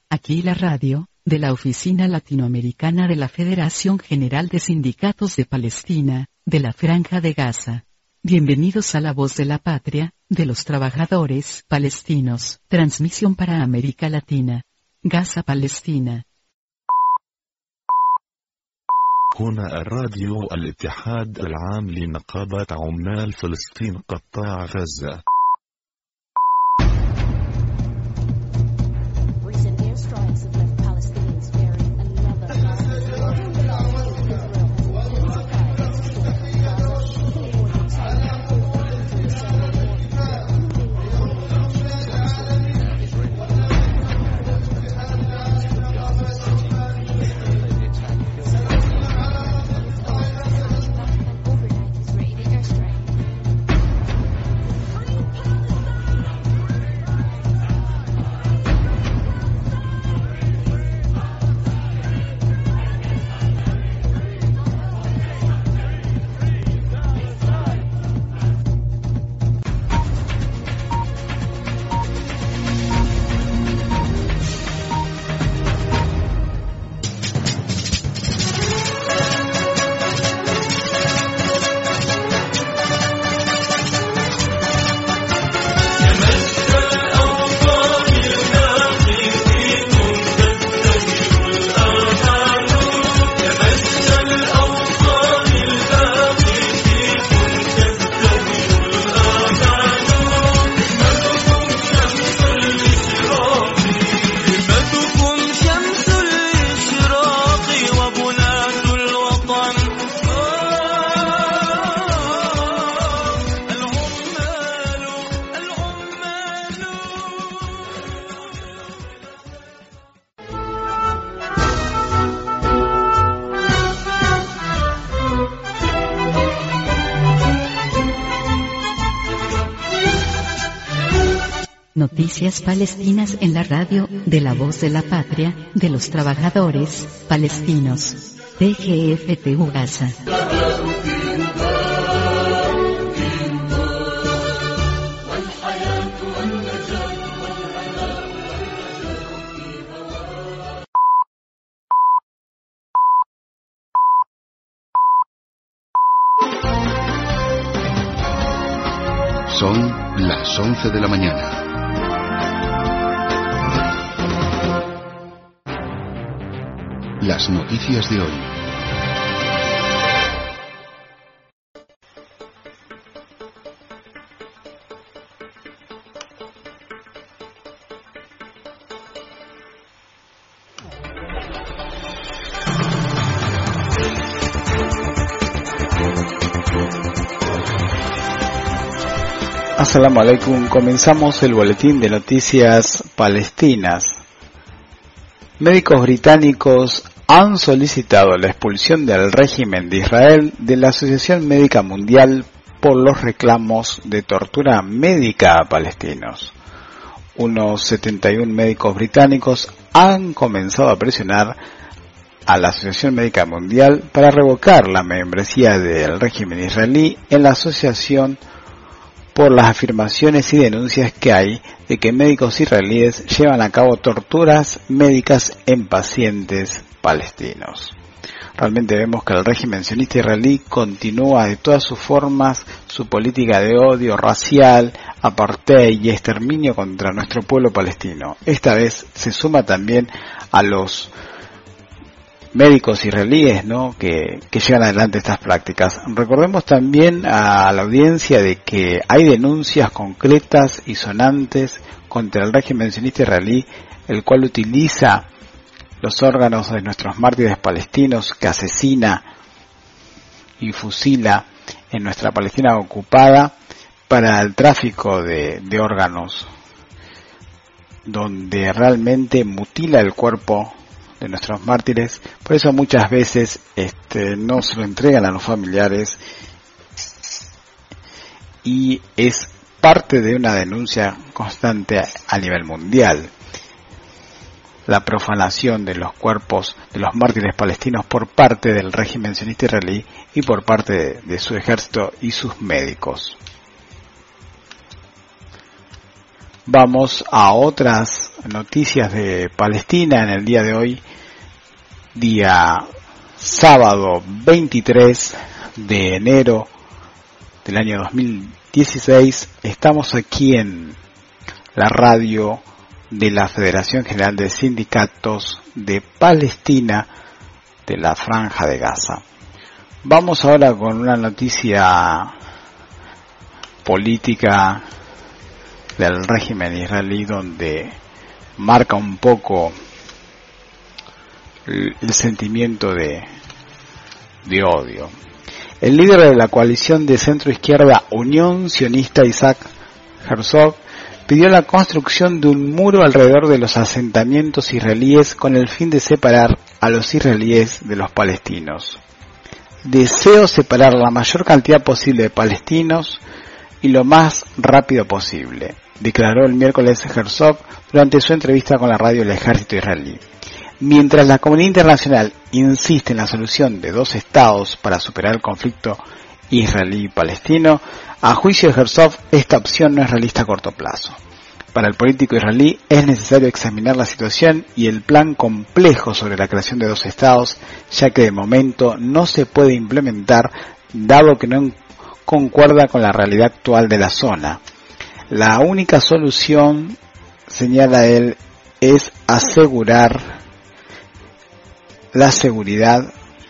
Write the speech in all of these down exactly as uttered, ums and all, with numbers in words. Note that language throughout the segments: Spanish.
Aquí la radio, de la Oficina Latinoamericana de la Federación General de Sindicatos de Palestina, de la Franja de Gaza. Bienvenidos a La Voz de la Patria, de los Trabajadores Palestinos. Transmisión para América Latina. Gaza, Palestina. هنا الراديو الاتحاد العام لنقابة عمال فلسطين قطاع غزة. Noticias palestinas en la radio, de la Voz de la Patria, de los Trabajadores Palestinos. T G F T U Gaza. Son las once de la mañana. Las noticias de hoy. Assalamu alaikum, comenzamos el boletín de noticias palestinas. Médicos británicos han solicitado la expulsión del régimen de Israel de la Asociación Médica Mundial por los reclamos de tortura médica a palestinos. Unos setenta y uno médicos británicos han comenzado a presionar a la Asociación Médica Mundial para revocar la membresía del régimen israelí en la asociación por las afirmaciones y denuncias que hay de que médicos israelíes llevan a cabo torturas médicas en pacientes palestinos. Realmente vemos que el régimen sionista israelí continúa de todas sus formas su política de odio racial, apartheid y exterminio contra nuestro pueblo palestino. Esta vez se suma también a los médicos israelíes, ¿no?, que, que llevan adelante estas prácticas. Recordemos también a la audiencia de que hay denuncias concretas y sonantes contra el régimen sionista israelí, el cual utiliza los órganos de nuestros mártires palestinos, que asesina y fusila en nuestra Palestina ocupada para el tráfico de, de órganos, donde realmente mutila el cuerpo de nuestros mártires. Por eso muchas veces este, no se lo entregan a los familiares, y es parte de una denuncia constante a nivel mundial. La profanación de los cuerpos de los mártires palestinos por parte del régimen sionista israelí y por parte de, de su ejército y sus médicos. Vamos a otras noticias de Palestina en el día de hoy, día sábado veintitrés de enero del año dos mil dieciséis. Estamos aquí en la radio de la Federación General de Sindicatos de Palestina de la Franja de Gaza. Vamos ahora con una noticia política del régimen israelí donde marca un poco el, el sentimiento de, de odio. El líder de la coalición de centro izquierda Unión Sionista, Isaac Herzog, pidió la construcción de un muro alrededor de los asentamientos israelíes con el fin de separar a los israelíes de los palestinos. Deseo separar la mayor cantidad posible de palestinos y lo más rápido posible, declaró el miércoles Herzog durante su entrevista con la radio del ejército israelí. Mientras la comunidad internacional insiste en la solución de dos estados para superar el conflicto israelí-palestino, a juicio de Herzog, esta opción no es realista a corto plazo. Para el político israelí es necesario examinar la situación y el plan complejo sobre la creación de dos estados, ya que de momento no se puede implementar dado que no concuerda con la realidad actual de la zona. La única solución, señala él, es asegurar la seguridad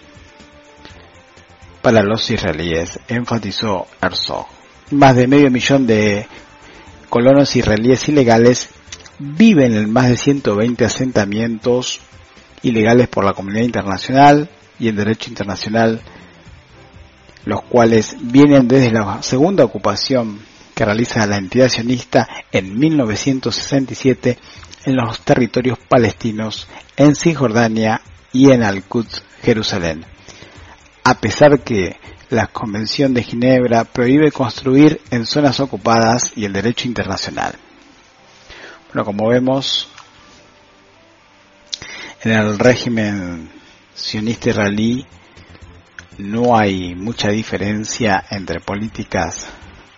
para los israelíes, enfatizó Herzog. Más de medio millón de colonos israelíes ilegales viven en más de ciento veinte asentamientos ilegales por la comunidad internacional y el derecho internacional, los cuales vienen desde la segunda ocupación que realiza la entidad sionista en mil novecientos sesenta y siete en los territorios palestinos, en Cisjordania y en Al-Quds, Jerusalén. A pesar que la Convención de Ginebra prohíbe construir en zonas ocupadas y el derecho internacional. Bueno, como vemos, en el régimen sionista israelí no hay mucha diferencia entre políticas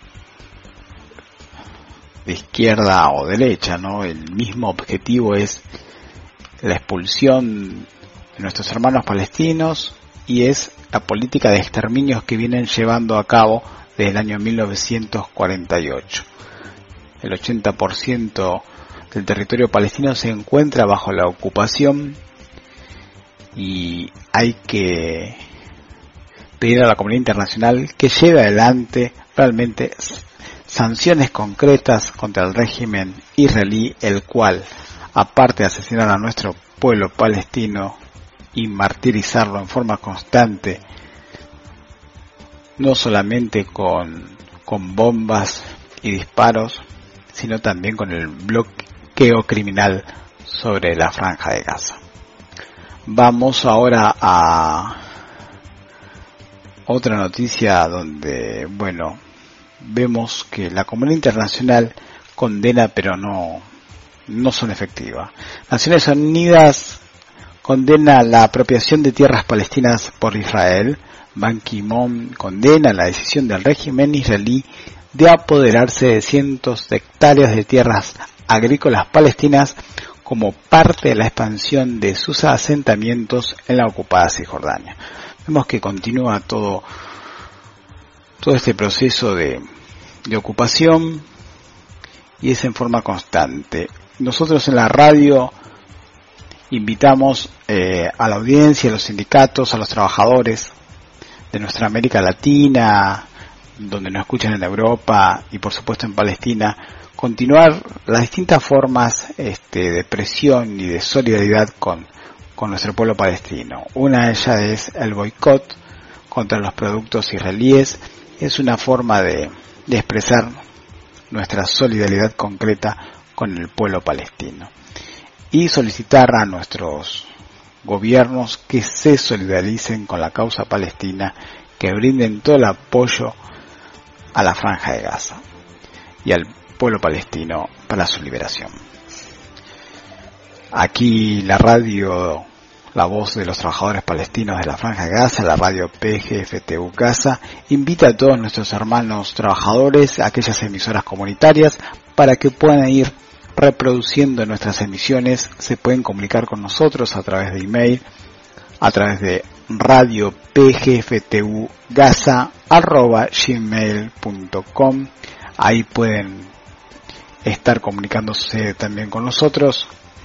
de izquierda o derecha, ¿no? El mismo objetivo es la expulsión de nuestros hermanos palestinos y es la política de exterminios que vienen llevando a cabo desde el año mil novecientos cuarenta y ocho. El ochenta por ciento del territorio palestino se encuentra bajo la ocupación y hay que pedir a la comunidad internacional que lleve adelante realmente sanciones concretas contra el régimen israelí, el cual, aparte de asesinar a nuestro pueblo palestino y martirizarlo en forma constante, no solamente con, con bombas y disparos, sino también con el bloqueo criminal sobre la Franja de Gaza. Vamos ahora a otra noticia donde, bueno, vemos que la comunidad internacional condena pero no, no son efectivas. Naciones Unidas condena la apropiación de tierras palestinas por Israel. Ban Ki-moon condena la decisión del régimen israelí de apoderarse de cientos de hectáreas de tierras agrícolas palestinas como parte de la expansión de sus asentamientos en la ocupada Cisjordania. Vemos que continúa todo, todo este proceso de, de ocupación y es en forma constante. Nosotros en la radio invitamos eh, a la audiencia, a los sindicatos, a los trabajadores de nuestra América Latina, donde nos escuchan en Europa y por supuesto en Palestina, continuar las distintas formas este, de presión y de solidaridad con, con nuestro pueblo palestino. Una de ellas es el boicot contra los productos israelíes. Es una forma de, de expresar nuestra solidaridad concreta con el pueblo palestino. Y solicitar a nuestros gobiernos que se solidaricen con la causa palestina, que brinden todo el apoyo a la Franja de Gaza y al pueblo palestino para su liberación. Aquí la radio, la voz de los trabajadores palestinos de la Franja de Gaza, la radio P G F T U Gaza, invita a todos nuestros hermanos trabajadores, a aquellas emisoras comunitarias, para que puedan ir reproduciendo nuestras emisiones, se pueden comunicar con nosotros a través de email, a través de radio p g f t u gaza arroba gmail punto com. Ahí pueden estar comunicándose también con nosotros,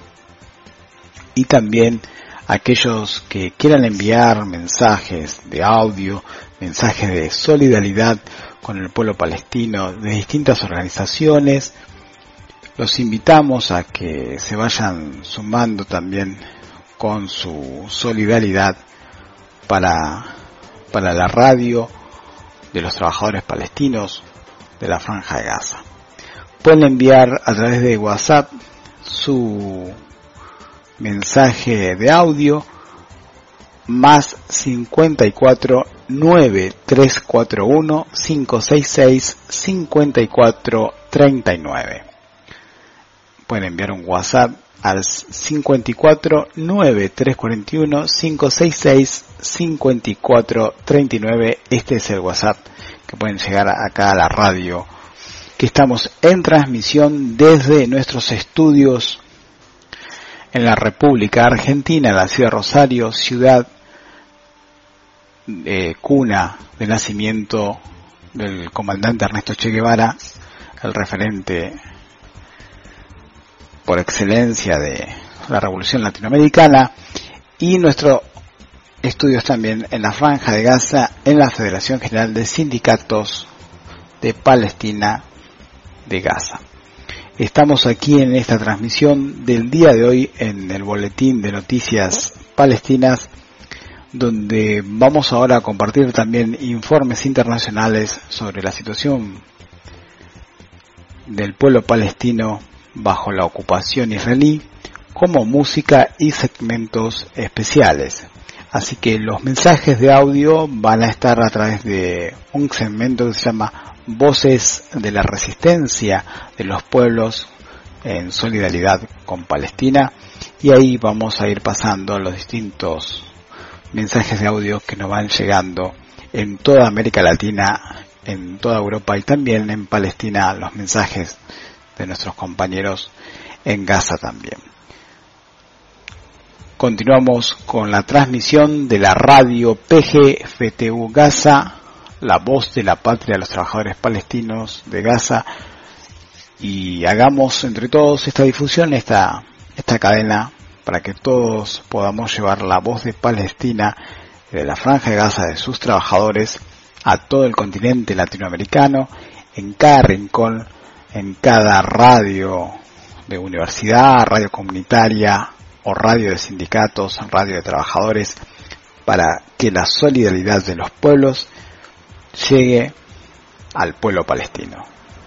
y también aquellos que quieran enviar mensajes de audio, mensajes de solidaridad con el pueblo palestino de distintas organizaciones. Los invitamos a que se vayan sumando también con su solidaridad para, para la radio de los trabajadores palestinos de la Franja de Gaza. Pueden enviar a través de WhatsApp su mensaje de audio más cincuenta y cuatro nueve tres cuatro uno cinco seis seis cincuenta y cuatro treinta y nueve. Pueden enviar un WhatsApp al cincuenta y cuatro nueve tres cuatro uno cinco seis seis cincuenta y cuatro treinta y nueve. Este es el WhatsApp que pueden llegar acá a la radio, que estamos en transmisión desde nuestros estudios en la República Argentina, en la ciudad de Rosario, ciudad eh, cuna de nacimiento del comandante Ernesto Che Guevara, el referente por excelencia de la revolución latinoamericana, y nuestros estudios también en la Franja de Gaza, en la Federación General de Sindicatos de Palestina de Gaza. Estamos aquí en esta transmisión del día de hoy en el Boletín de Noticias Palestinas, donde vamos ahora a compartir también informes internacionales sobre la situación del pueblo palestino bajo la ocupación israelí, como música y segmentos especiales. Así que los mensajes de audio van a estar a través de un segmento que se llama Voces de la Resistencia de los Pueblos en Solidaridad con Palestina, y ahí vamos a ir pasando los distintos mensajes de audio que nos van llegando en toda América Latina, en toda Europa y también en Palestina, los mensajes de nuestros compañeros en Gaza también. Continuamos con la transmisión de la radio P G F T U Gaza, la voz de la patria de los trabajadores palestinos de Gaza, y hagamos entre todos esta difusión, esta, esta cadena, para que todos podamos llevar la voz de Palestina, de la Franja de Gaza, de sus trabajadores, a todo el continente latinoamericano, en cada rincón, en cada radio de universidad, radio comunitaria o radio de sindicatos, radio de trabajadores, para que la solidaridad de los pueblos llegue al pueblo palestino.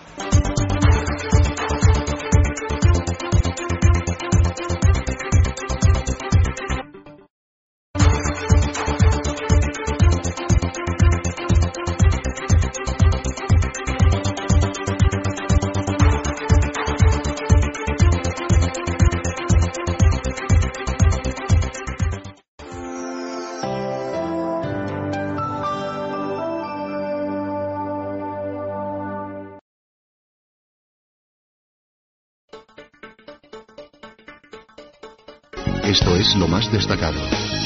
Esto es lo más destacado.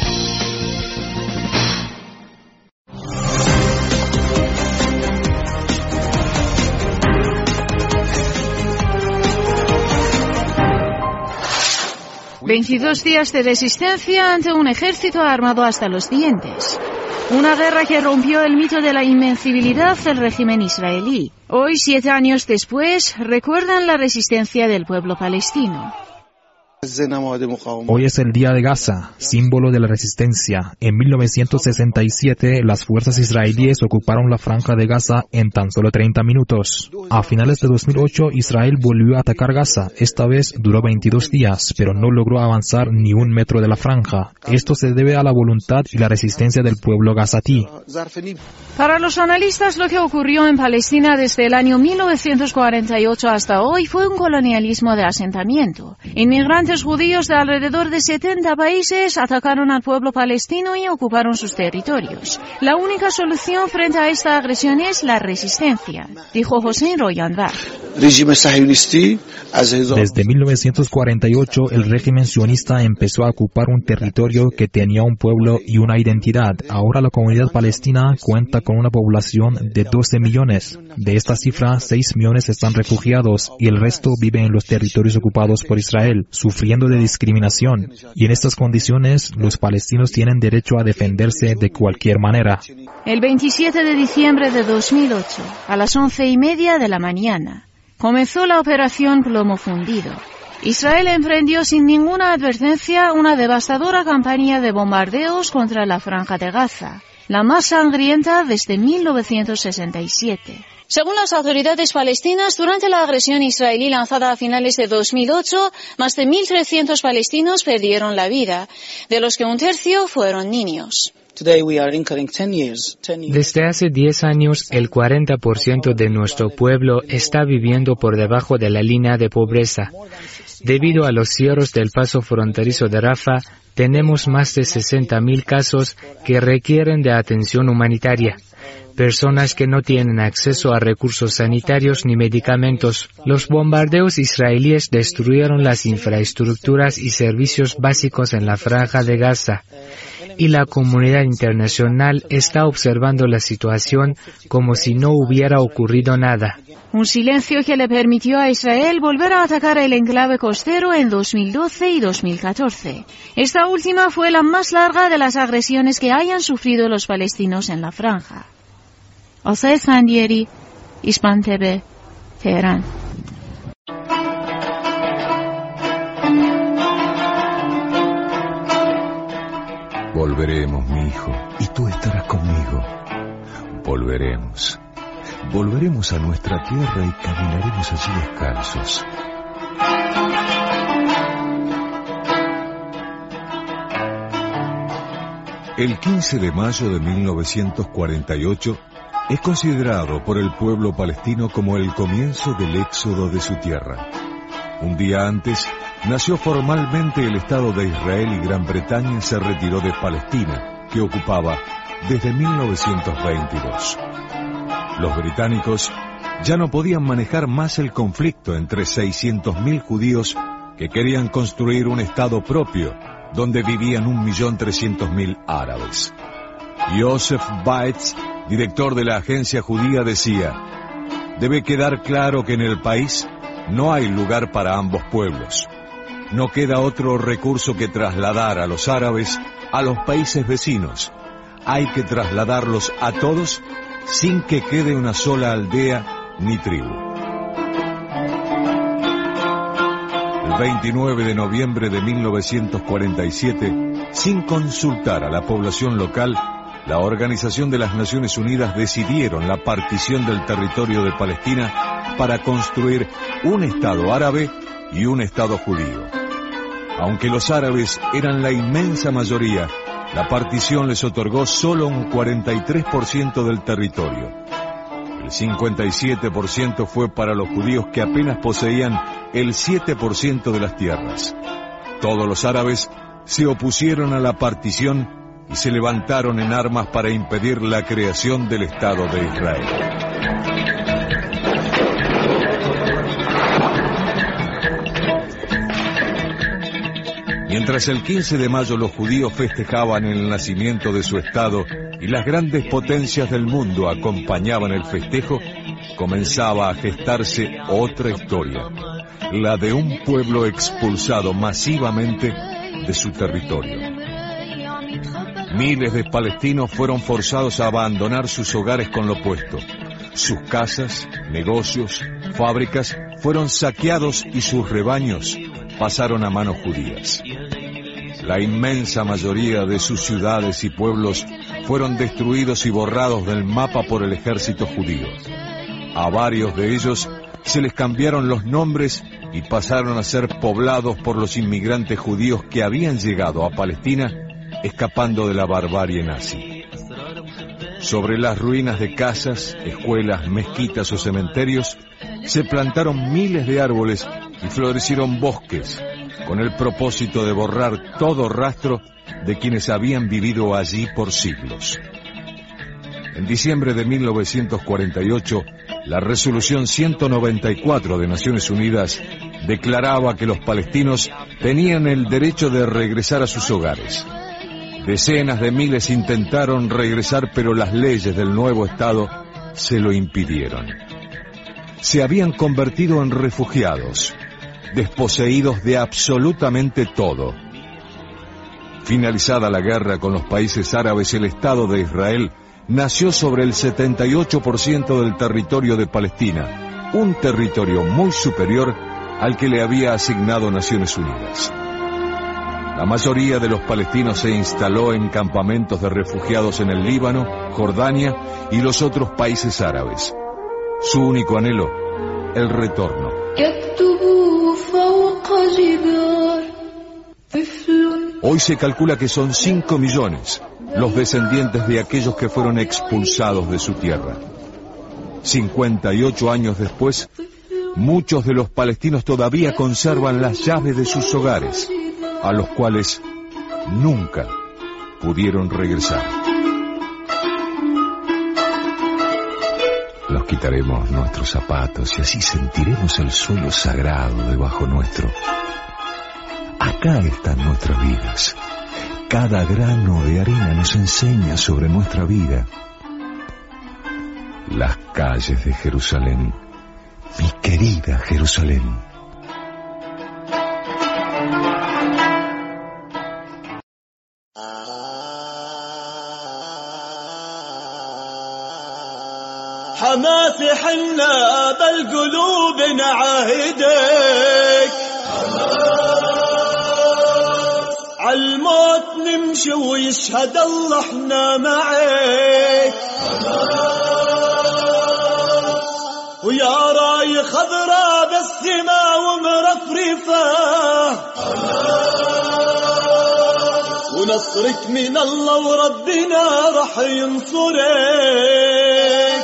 veintidós días de resistencia ante un ejército armado hasta los dientes. Una guerra que rompió el mito de la invencibilidad del régimen israelí. Hoy, siete años después, recuerdan la resistencia del pueblo palestino. Hoy es el Día de Gaza, símbolo de la resistencia. En mil novecientos sesenta y siete, las fuerzas israelíes ocuparon la Franja de Gaza en tan solo treinta minutos. A finales de dos mil ocho, Israel volvió a atacar Gaza. Esta vez duró veintidós días, pero no logró avanzar ni un metro de la franja. Esto se debe a la voluntad y la resistencia del pueblo gazatí. Para los analistas, lo que ocurrió en Palestina desde el año mil novecientos cuarenta y ocho hasta hoy fue un colonialismo de asentamiento. Inmigrantes Agentes judíos de alrededor de setenta países atacaron al pueblo palestino y ocuparon sus territorios. La única solución frente a esta agresión es la resistencia, dijo Hossein Royanvar. Desde mil novecientos cuarenta y ocho, el régimen sionista empezó a ocupar un territorio que tenía un pueblo y una identidad. Ahora la comunidad palestina cuenta con una población de doce millones. De esta cifra, seis millones están refugiados y el resto vive en los territorios ocupados por Israel, sufriendo de discriminación. Y en estas condiciones, los palestinos tienen derecho a defenderse de cualquier manera. El veintisiete de diciembre de dos mil ocho, a las once y media de la mañana, comenzó la operación Plomo Fundido. Israel emprendió sin ninguna advertencia una devastadora campaña de bombardeos contra la Franja de Gaza, la más sangrienta desde mil novecientos sesenta y siete. Según las autoridades palestinas, durante la agresión israelí lanzada a finales de dos mil ocho, más de mil trescientos palestinos perdieron la vida, de los que un tercio fueron niños. Desde hace diez años, el cuarenta por ciento de nuestro pueblo está viviendo por debajo de la línea de pobreza. Debido a los cierres del paso fronterizo de Rafah, tenemos más de sesenta mil casos que requieren de atención humanitaria. Personas que no tienen acceso a recursos sanitarios ni medicamentos. Los bombardeos israelíes destruyeron las infraestructuras y servicios básicos en la Franja de Gaza. Y la comunidad internacional está observando la situación como si no hubiera ocurrido nada. Un silencio que le permitió a Israel volver a atacar el enclave costero en dos mil doce y dos mil catorce. Esta última fue la más larga de las agresiones que hayan sufrido los palestinos en la franja. Osay Sandieri, Ispan T V, Teherán. Volveremos, mi hijo, y tú estarás conmigo. Volveremos. Volveremos a nuestra tierra y caminaremos allí descalzos. El quince de mayo de mil novecientos cuarenta y ocho es considerado por el pueblo palestino como el comienzo del éxodo de su tierra. Un día antes, nació formalmente el Estado de Israel y Gran Bretaña se retiró de Palestina, que ocupaba desde mil novecientos veintidós. Los británicos ya no podían manejar más el conflicto entre seiscientos mil judíos que querían construir un Estado propio, donde vivían un millón trescientos mil árabes. Joseph Baetz, director de la agencia judía, decía: debe quedar claro que en el país no hay lugar para ambos pueblos. No queda otro recurso que trasladar a los árabes a los países vecinos. Hay que trasladarlos a todos sin que quede una sola aldea ni tribu. El veintinueve de noviembre de mil novecientos cuarenta y siete, sin consultar a la población local, la Organización de las Naciones Unidas decidieron la partición del territorio de Palestina para construir un Estado árabe y un Estado judío. Aunque los árabes eran la inmensa mayoría, la partición les otorgó solo un cuarenta y tres por ciento del territorio. El cincuenta y siete por ciento fue para los judíos, que apenas poseían el siete por ciento de las tierras. Todos los árabes se opusieron a la partición y se levantaron en armas para impedir la creación del Estado de Israel. Mientras el quince de mayo los judíos festejaban el nacimiento de su Estado y las grandes potencias del mundo acompañaban el festejo, comenzaba a gestarse otra historia, la de un pueblo expulsado masivamente de su territorio. Miles de palestinos fueron forzados a abandonar sus hogares con lo opuesto. Sus casas, negocios, fábricas fueron saqueados y sus rebaños pasaron a manos judías. La inmensa mayoría de sus ciudades y pueblos fueron destruidos y borrados del mapa por el ejército judío. A varios de ellos se les cambiaron los nombres y pasaron a ser poblados por los inmigrantes judíos que habían llegado a Palestina escapando de la barbarie nazi. Sobre las ruinas de casas, escuelas, mezquitas o cementerios se plantaron miles de árboles y florecieron bosques, con el propósito de borrar todo rastro de quienes habían vivido allí por siglos. En diciembre de mil novecientos cuarenta y ocho, la resolución ciento noventa y cuatro de Naciones Unidas declaraba que los palestinos tenían el derecho de regresar a sus hogares. Decenas de miles intentaron regresar, pero las leyes del nuevo Estado se lo impidieron. Se habían convertido en refugiados, desposeídos de absolutamente todo. Finalizada la guerra con los países árabes, el Estado de Israel nació sobre el setenta y ocho por ciento del territorio de Palestina, un territorio muy superior al que le había asignado Naciones Unidas. La mayoría de los palestinos se instaló en campamentos de refugiados en el Líbano, Jordania y los otros países árabes. Su único anhelo, el retorno. Hoy se calcula que son cinco millones los descendientes de aquellos que fueron expulsados de su tierra. cincuenta y ocho años después, muchos de los palestinos todavía conservan las llaves de sus hogares, a los cuales nunca pudieron regresar. Nos quitaremos nuestros zapatos y así sentiremos el suelo sagrado debajo nuestro. Acá están nuestras vidas. Cada grano de arena nos enseña sobre nuestra vida. Las calles de Jerusalén, mi querida Jerusalén. حماس حنا بالقلوب نعاهدك عالموت نمشي ويشهد الله احنا معك ويا راي خضراء بالسماء ومرفرفة ونصرك من الله وربنا رح ينصرك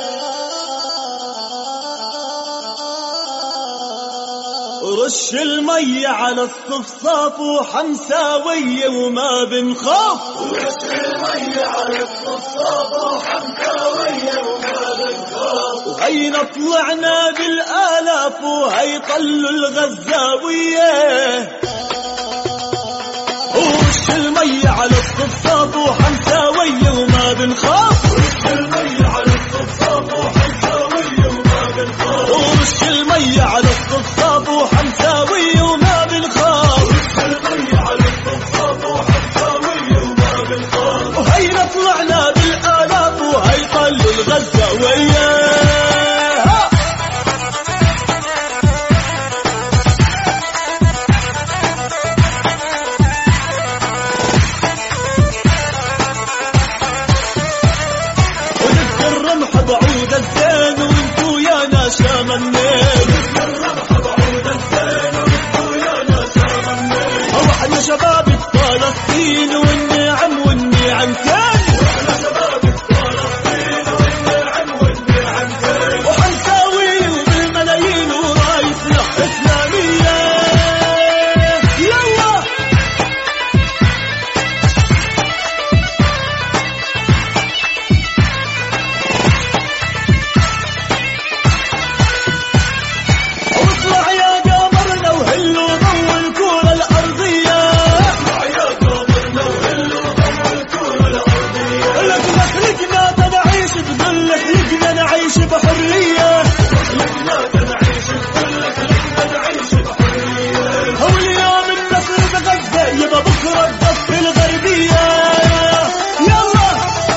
رش المية على الصفصاف وحمساوية وما بنخاف رش المية على الصفصاف وحمساوية وما بنخاف وهينا طلعنا بالآلاف وهي طلوا الغزاوية رش المية على الصفصاف وحمساوية وما بنخاف رش المية على الصفصاف وحمساوية وما بنخاف رش المية على الصفصاف وحمساوية وما بنخاف رش المية على الصفصاف وحمساوية وما بنخاف وهينا طلعنا بالآلاف وهي طلوا الغزاوية شباب فلسطين والنعم والنعم تاني واحنا شباب فلسطين والنعم والنعم تاني وحنساوي وبالملايين ورايتنا إسلامية يلا واطلع يا قمرنا وهلوا ضو الكرة الأرضية نعيش بحرية خلقنا نعيش خلقنا نعيش بحرية هو اليوم النصر بغزة يبقى بكرة الضفة الغربية يلا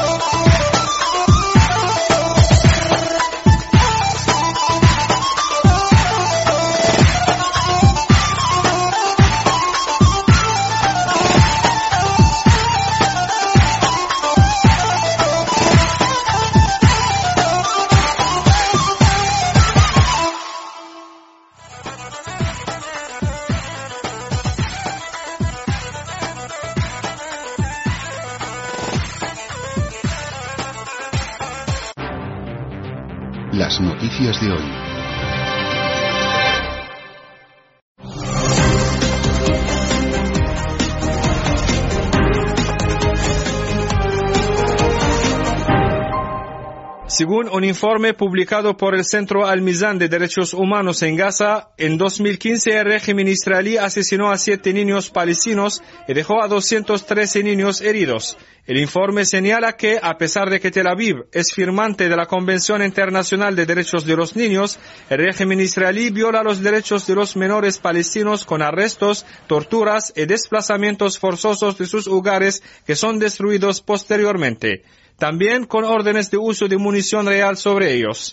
Las noticias de hoy. Según un informe publicado por el Centro Al-Mizan de Derechos Humanos en Gaza, en dos mil quince el régimen israelí asesinó a siete niños palestinos y dejó a doscientos trece niños heridos. El informe señala que, a pesar de que Tel Aviv es firmante de la Convención Internacional de Derechos de los Niños, el régimen israelí viola los derechos de los menores palestinos con arrestos, torturas y desplazamientos forzosos de sus hogares que son destruidos posteriormente. También con órdenes de uso de munición real sobre ellos.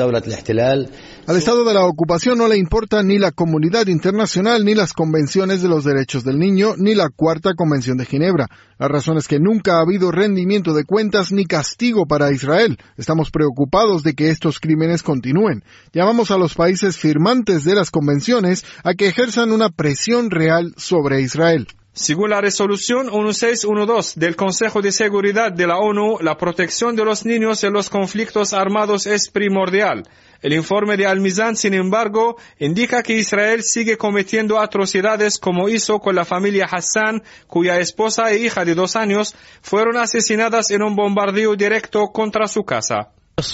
Al Estado de la ocupación no le importa ni la comunidad internacional, ni las convenciones de los derechos del niño, ni la Cuarta Convención de Ginebra. La razón es que nunca ha habido rendimiento de cuentas ni castigo para Israel. Estamos preocupados de que estos crímenes continúen. Llamamos a los países firmantes de las convenciones a que ejerzan una presión real sobre Israel. Según la resolución dieciséis doce del Consejo de Seguridad de la ONU, la protección de los niños en los conflictos armados es primordial. El informe de Al-Mizan, sin embargo, indica que Israel sigue cometiendo atrocidades como hizo con la familia Hassan, cuya esposa e hija de dos años fueron asesinadas en un bombardeo directo contra su casa.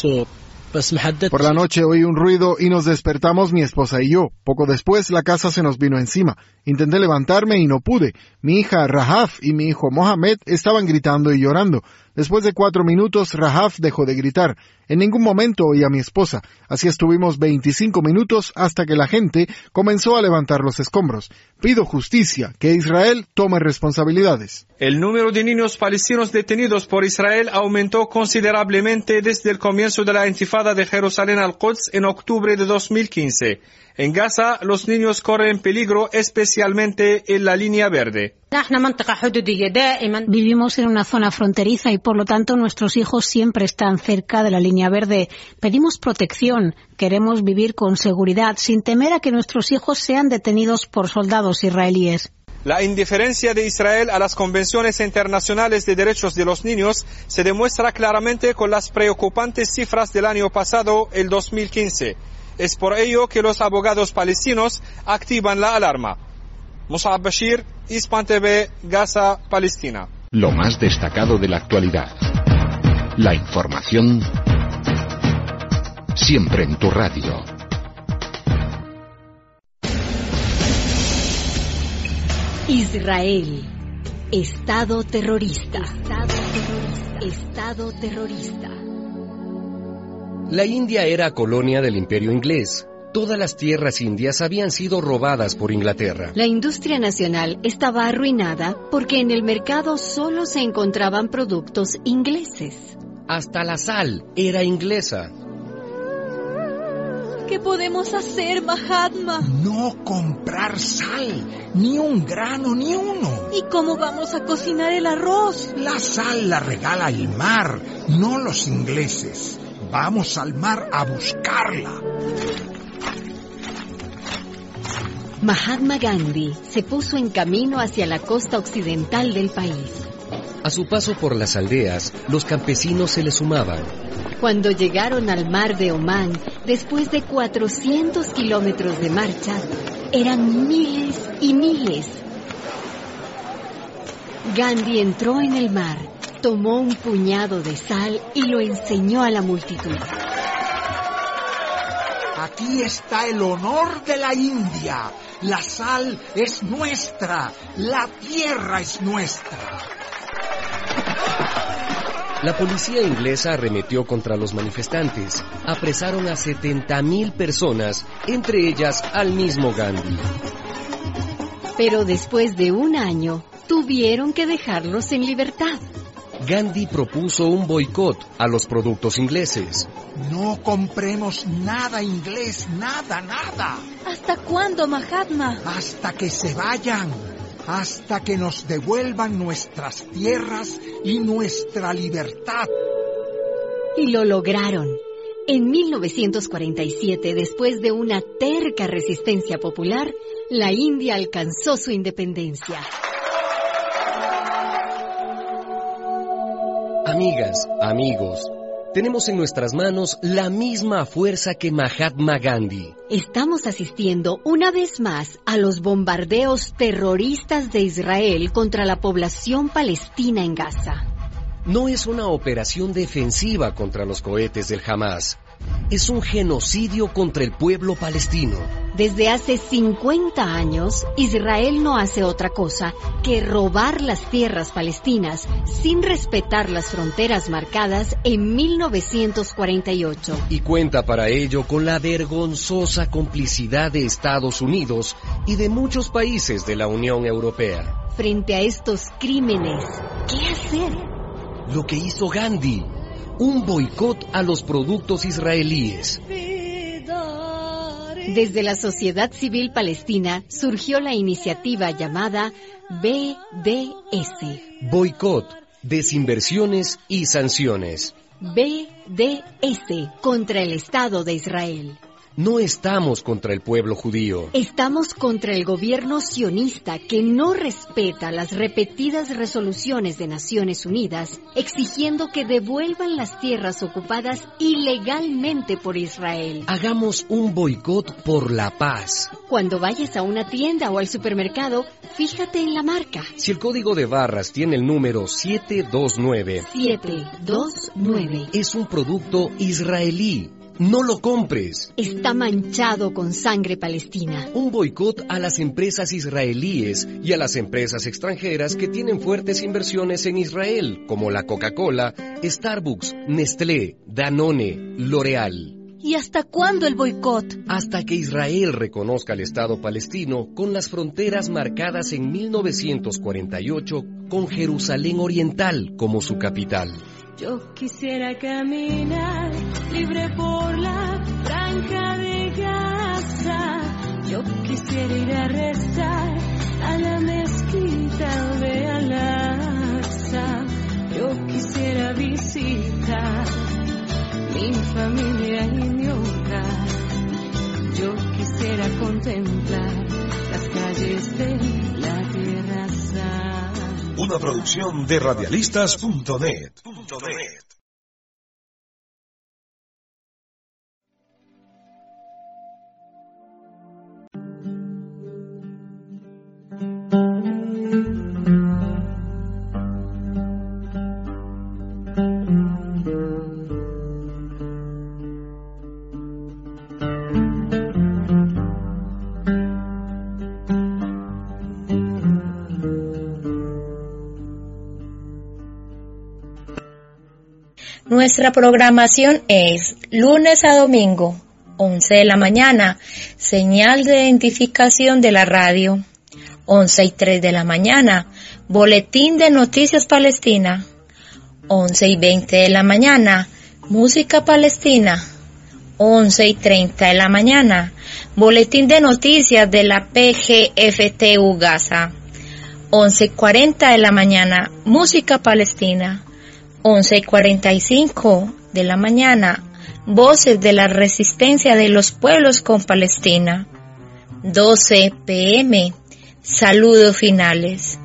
Por la noche oí un ruido y nos despertamos mi esposa y yo. Poco después la casa se nos vino encima. Intenté levantarme y no pude. Mi hija Rahaf y mi hijo Mohamed estaban gritando y llorando. Después de cuatro minutos, Rahaf dejó de gritar. En ningún momento oí a mi esposa. Así estuvimos veinticinco minutos hasta que la gente comenzó a levantar los escombros. Pido justicia, que Israel tome responsabilidades. El número de niños palestinos detenidos por Israel aumentó considerablemente desde el comienzo de la intifada de Jerusalén al Quds en octubre de dos mil quince. En Gaza, los niños corren peligro, especialmente en la línea verde. Vivimos en una zona fronteriza y por lo tanto nuestros hijos siempre están cerca de la línea verde. Pedimos protección, queremos vivir con seguridad, sin temer a que nuestros hijos sean detenidos por soldados israelíes. La indiferencia de Israel a las convenciones internacionales de derechos de los niños se demuestra claramente con las preocupantes cifras del año pasado, el dos mil quince. Es por ello que los abogados palestinos activan la alarma. Musab Bashir, Hispan T V, Gaza, Palestina. Lo más destacado de la actualidad. La información siempre en tu radio. Israel, Estado terrorista. Estado terrorista. Estado terrorista. La India era colonia del Imperio Inglés. Todas las tierras indias habían sido robadas por Inglaterra. La industria nacional estaba arruinada porque en el mercado solo se encontraban productos ingleses. Hasta la sal era inglesa. ¿Qué podemos hacer, Mahatma? No comprar sal, ni un grano, ni uno. ¿Y cómo vamos a cocinar el arroz? La sal la regala el mar, no los ingleses. Vamos al mar a buscarla. Mahatma Gandhi se puso en camino hacia la costa occidental del país. A su paso por las aldeas, los campesinos se le sumaban. Cuando llegaron al mar de Omán, después de cuatrocientos kilómetros de marcha, eran miles y miles. Gandhi entró en el mar, tomó un puñado de sal y lo enseñó a la multitud. Aquí está el honor de la India. La sal es nuestra, la tierra es nuestra. La policía inglesa arremetió contra los manifestantes. Apresaron a setenta mil personas, entre ellas al mismo Gandhi. Pero después de un año, tuvieron que dejarlos en libertad. Gandhi propuso un boicot a los productos ingleses. No compremos nada inglés, nada, nada. ¿Hasta cuándo, Mahatma? Hasta que se vayan. Hasta que nos devuelvan nuestras tierras y nuestra libertad. Y lo lograron. En mil novecientos cuarenta y siete, después de una terca resistencia popular, la India alcanzó su independencia. Amigas, amigos, tenemos en nuestras manos la misma fuerza que Mahatma Gandhi. Estamos asistiendo una vez más a los bombardeos terroristas de Israel contra la población palestina en Gaza. no es una operación defensiva contra los cohetes del Hamas. Es un genocidio contra el pueblo palestino. Desde hace cincuenta años, Israel no hace otra cosa que robar las tierras palestinas sin respetar las fronteras marcadas en mil novecientos cuarenta y ocho. Y cuenta para ello con la vergonzosa complicidad de Estados Unidos y de muchos países de la Unión Europea. Frente a estos crímenes, ¿qué hacer? Lo que hizo Gandhi, un boicot a los productos israelíes. Desde la sociedad civil palestina surgió la iniciativa llamada B D S. Boicot, desinversiones y sanciones. B D S contra el Estado de Israel. No estamos contra el pueblo judío. Estamos contra el gobierno sionista que no respeta las repetidas resoluciones de Naciones Unidas exigiendo que devuelvan las tierras ocupadas ilegalmente por Israel. Hagamos un boicot por la paz. Cuando vayas a una tienda o al supermercado, fíjate en la marca. Si el código de barras tiene el número siete dos nueve, siete dos nueve, es un producto israelí. No lo compres. Está manchado con sangre palestina. Un boicot a las empresas israelíes y a las empresas extranjeras que tienen fuertes inversiones en Israel, como la Coca-Cola, Starbucks, Nestlé, Danone, L'Oreal. ¿Y hasta cuándo el boicot? Hasta que Israel reconozca al Estado palestino con las fronteras marcadas en mil novecientos cuarenta y ocho con Jerusalén Oriental como su capital. Yo quisiera caminar libre por la franja de Gaza. Yo quisiera ir a rezar a la mezquita de Al-Aqsa. Yo quisiera visitar mi familia y mi hogar. Yo quisiera contemplar las calles de la Tierra Santa. Una producción de radialistas punto net. Nuestra programación es lunes a domingo, once de la mañana, señal de identificación de la radio. once y tres de la mañana, boletín de noticias palestina. once y veinte de la mañana, música palestina. once y treinta de la mañana, boletín de noticias de la P G F T U Gaza. once y cuarenta de la mañana, música palestina. once y cuarenta y cinco de la mañana, voces de la resistencia de los pueblos con Palestina. doce p m, saludos finales.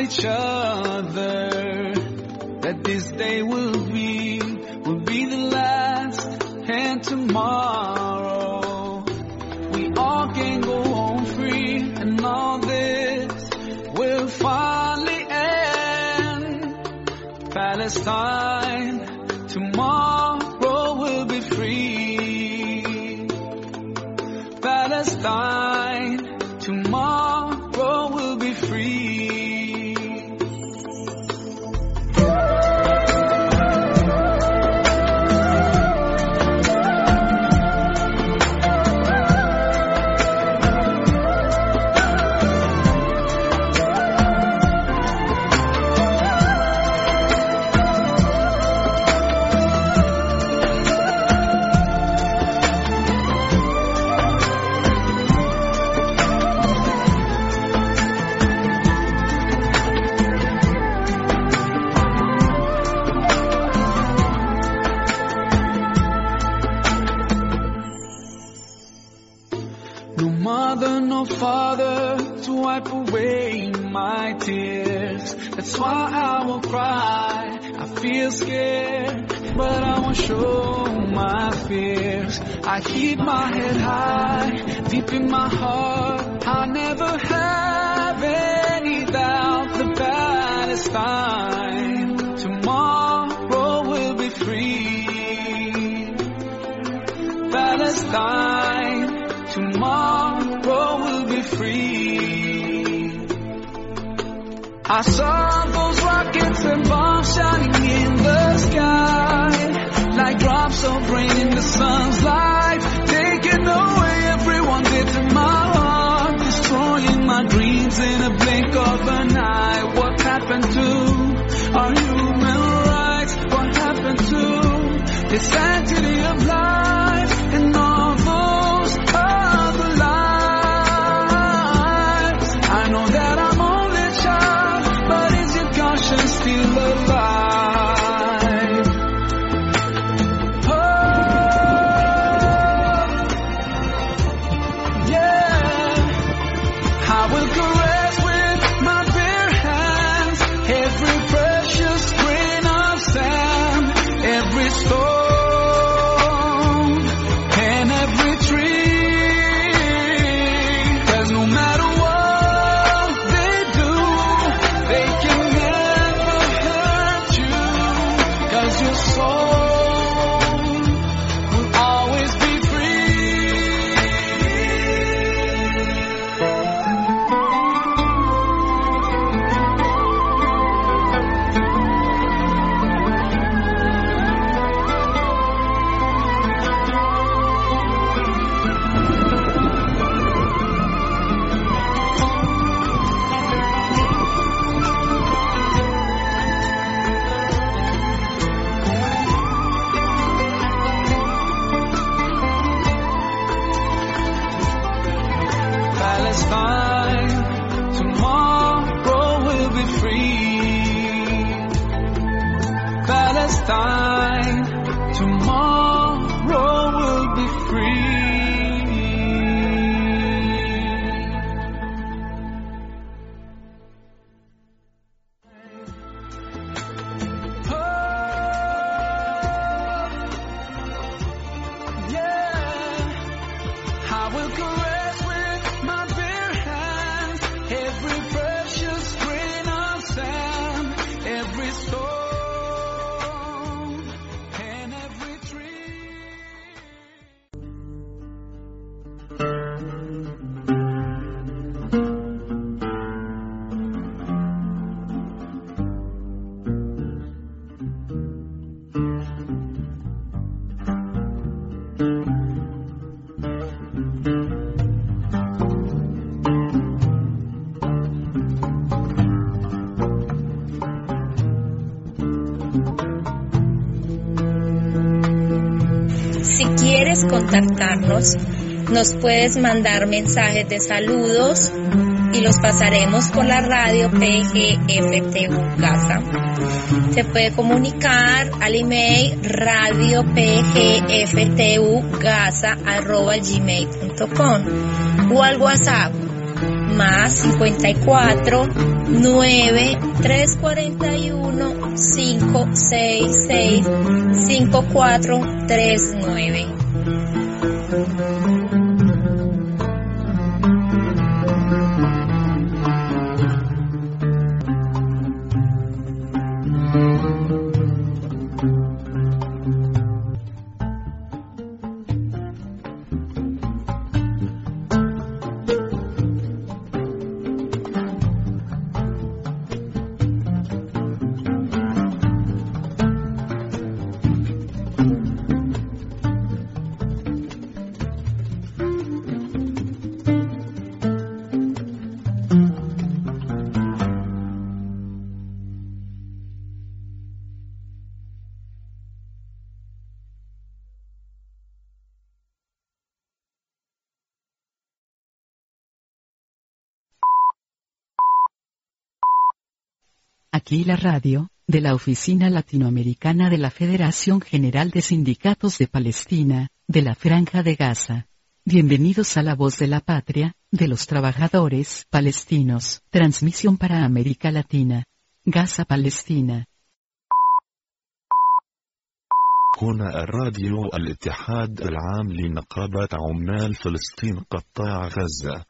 each other that this day will be, will be the last, and tomorrow we all can go home free, and all this will finally end. Palestine, tomorrow will be free. Palestine, tomorrow will be free. Father, to wipe away my tears. That's why I will cry. I feel scared, but I won't show my fears. I keep my head high, deep in my heart. I never have any doubt that Palestine tomorrow will be free. Palestine tomorrow will be free. I saw those rockets and bombs shining in the sky, like drops of rain in the sun's light, taking away everyone dear to my heart, destroying my dreams in a blink of an eye. What happened to our human rights? What happened to the sanctity of life and all those other lives? I know that I'm only a child, but is your conscience still alive? Oh, yeah. I will caress with my bare hands every precious grain of sand, every stone and every tree. 'Cause no matter what they do, they can never hurt you. 'Cause your soul will always be Palestine, tomorrow will be free. Palestine, tomorrow will be free. Oh, yeah. I will caress with my bare hands every precious grain of sand, every stone and every tree. Si quieres contactarnos, nos puedes mandar mensajes de saludos y los pasaremos por la radio P G F T U Gaza. Se puede comunicar al email radio P G F T U Gaza arroba gmail punto com o al WhatsApp más cincuenta y cuatro, nueve, tres cuarenta y uno, cinco seis seis, cinco cuatro tres nueve. Aquí la radio, de la Oficina Latinoamericana de la Federación General de Sindicatos de Palestina, de la Franja de Gaza. Bienvenidos a La Voz de la Patria, de los Trabajadores Palestinos. Transmisión para América Latina. Gaza, Palestina. هنا الراديو الاتحاد العام لنقابة عمال فلسطين قطاع غزة.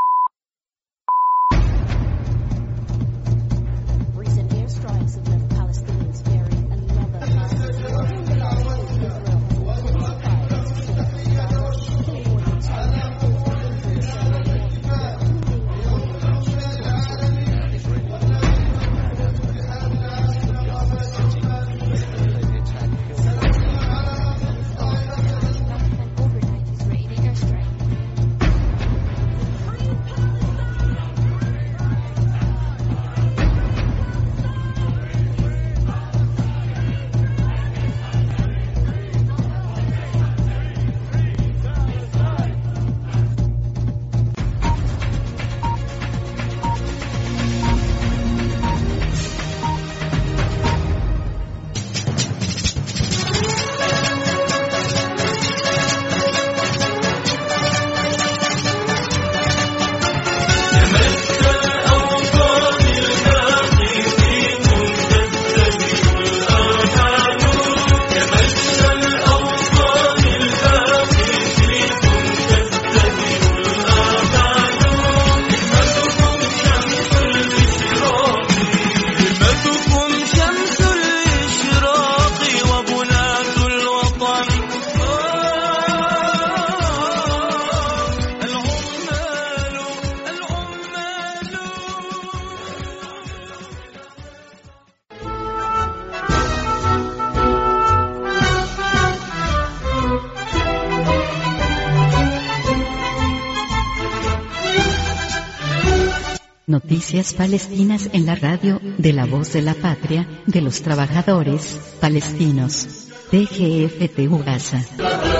Noticias palestinas en la radio, de la Voz de la Patria, de los Trabajadores Palestinos. T G F T U Gaza.